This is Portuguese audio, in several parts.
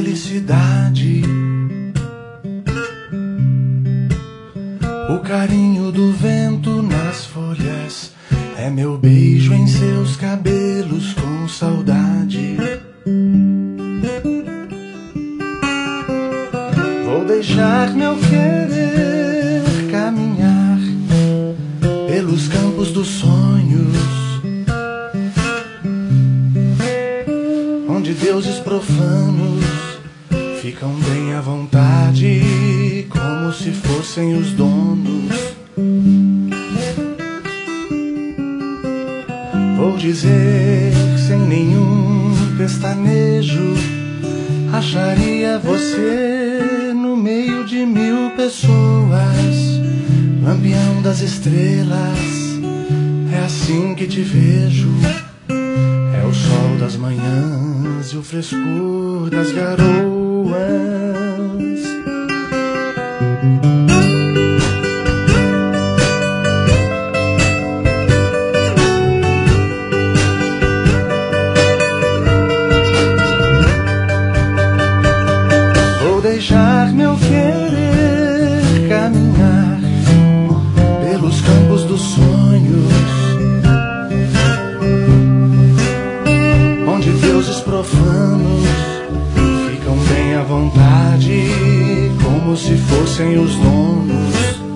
felicidade, o carinho do vento nas folhas, é meu beijo em seus cabelos com saudade. Vou deixar meu querer caminhar pelos campos dos sonhos, onde deuses profanos ficam bem à vontade, como se fossem os donos. Vou dizer sem nenhum pestanejo, acharia você no meio de 1000 pessoas, lampião das estrelas, é assim que te vejo. É o sol das manhãs e o frescor das garoas. Vou deixar meu querer caminhar pelos campos dos sonhos, onde deuses profanos ficam bem à vontade, como se fossem os donos.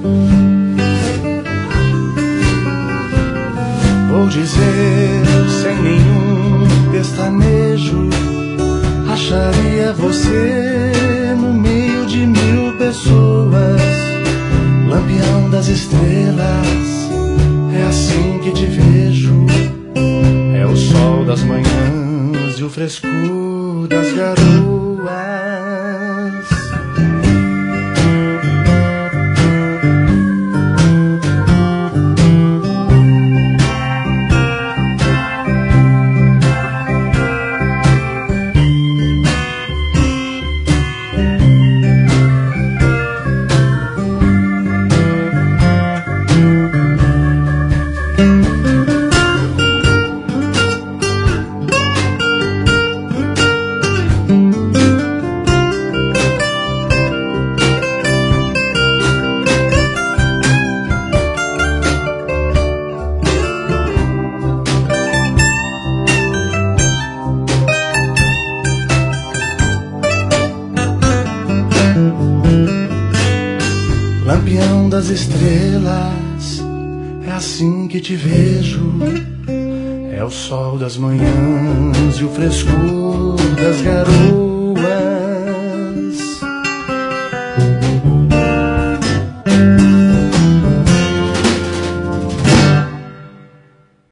Vou dizer sem nenhum pestanejo, acharia você no meio de 1000 pessoas, lampião das estrelas, é assim que te vejo. É o sol das manhãs e o frescor das garoas. Lampião das estrelas, é assim que te vejo. É o sol das manhãs e o frescor das garoas.